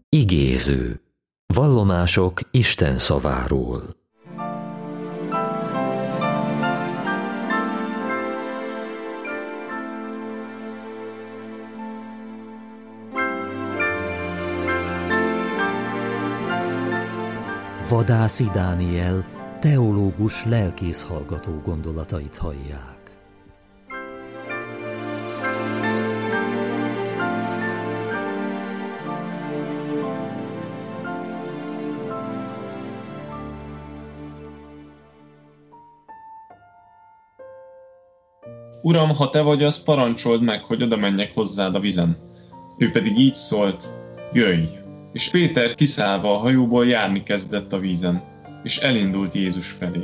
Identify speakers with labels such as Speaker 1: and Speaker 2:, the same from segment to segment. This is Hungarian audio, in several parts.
Speaker 1: Igéző. Vallomások Isten szaváról. Vadászi Dániel, teológus lelkész hallgató gondolatait hallják.
Speaker 2: Uram, ha te vagy az, parancsold meg, hogy oda menjek hozzád a vizen. Ő pedig így szólt, jöjj! És Péter kiszállva a hajóból járni kezdett a vízen, és elindult Jézus felé.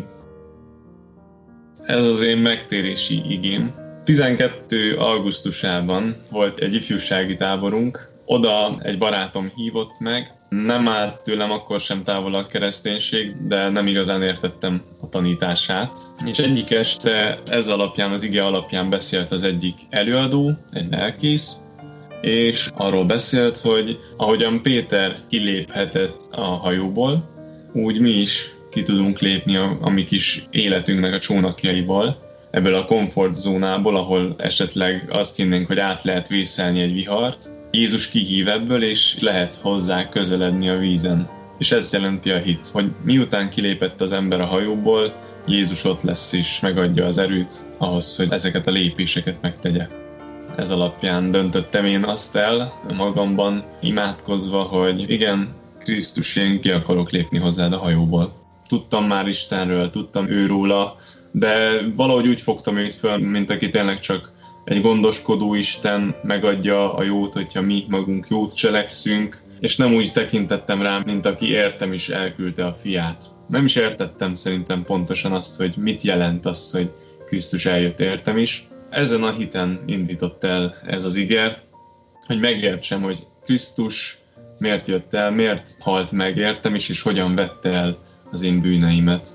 Speaker 2: Ez az én megtérési igém. 12. augusztusában volt egy ifjúsági táborunk, oda egy barátom hívott meg, nem állt tőlem akkor sem távol a kereszténység, de nem igazán értettem a tanítását. És egyik este ez alapján, az ige alapján beszélt az egyik előadó, egy lelkész, és arról beszélt, hogy ahogyan Péter kiléphetett a hajóból, úgy mi is ki tudunk lépni a mi kis életünknek a csónakjaiból, ebből a komfortzónából, ahol esetleg azt hinnénk, hogy át lehet vészelni egy vihart. Jézus kihív ebből, és lehet hozzá közeledni a vízen. És ez jelenti a hit, hogy miután kilépett az ember a hajóból, Jézus ott lesz és megadja az erőt ahhoz, hogy ezeket a lépéseket megtegye. Ez alapján döntöttem én azt el magamban, imádkozva, hogy igen, Krisztus, én ki akarok lépni hozzád a hajóból. Tudtam már Istenről, tudtam őróla, de valahogy úgy fogtam őt föl, mint aki tényleg csak egy gondoskodó Isten, megadja a jót, hogyha mi magunk jót cselekszünk, és nem úgy tekintettem rá, mint aki értem is elküldte a fiát. Nem is értettem szerintem pontosan azt, hogy mit jelent az, hogy Krisztus eljött értem is. Ezen a hiten indított el ez az ige, hogy megértsem, hogy Krisztus miért jött el, miért halt meg értem is, és hogyan vette el az én bűneimet.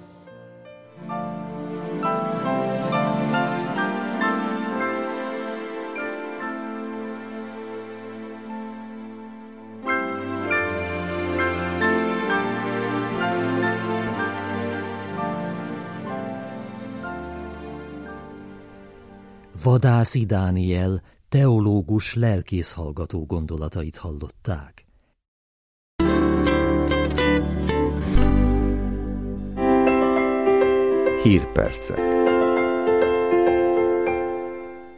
Speaker 1: Vadászi Dániel, teológus lelkész hallgató gondolatait hallották.
Speaker 3: Hírpercek.